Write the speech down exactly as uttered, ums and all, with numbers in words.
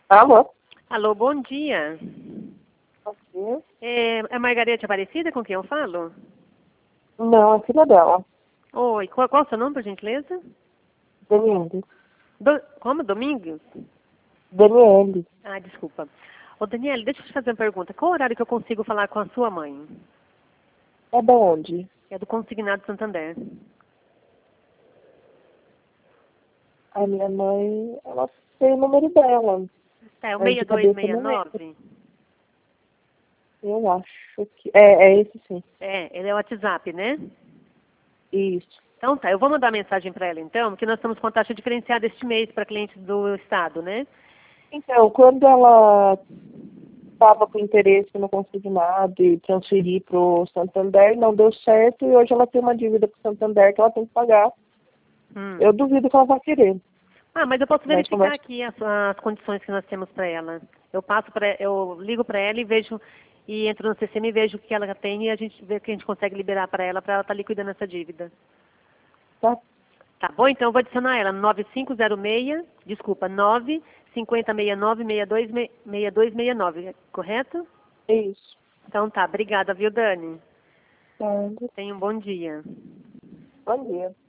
Alô? Alô, bom dia. Bom dia. É, é Margarete Aparecida com quem eu falo? Não, é filha dela. Oi, qual, qual é o seu nome, por gentileza? Daniele. Do, como? Domingos? Daniele. Ah, desculpa. Ô, Daniele, deixa eu te fazer uma pergunta. Qual horário que eu consigo falar com a sua mãe? É da onde? É do Consignado Santander. A minha mãe, ela tem o número dela. Tá, é o Mas de seis dois cabeça eu seis não lembro. nove? Eu acho que... É, é esse sim. É, ele é o WhatsApp, né? Isso. Então tá, eu vou mandar mensagem para ela então, porque nós estamos com taxa diferenciada este mês para clientes do Estado, né? Então, quando ela estava com interesse no consignado e transferir para o Santander, não deu certo e hoje ela tem uma dívida para o Santander que ela tem que pagar. Hum. Eu duvido que ela vá querer. Ah, mas eu posso Mas verificar conversa. aqui as, as condições que nós temos para ela. Eu passo para, eu ligo para ela e vejo e entro no sistema e vejo o que ela tem e a gente vê o que a gente consegue liberar para ela para ela estar liquidando essa dívida. Tá? Tá bom? Então eu vou adicionar ela no nove cinco zero seis, desculpa, nove cinco zero seis nove seis dois seis dois seis nove, correto? É isso. Então tá, obrigada, viu, Dani? Tá. Tenha um bom dia. Bom dia.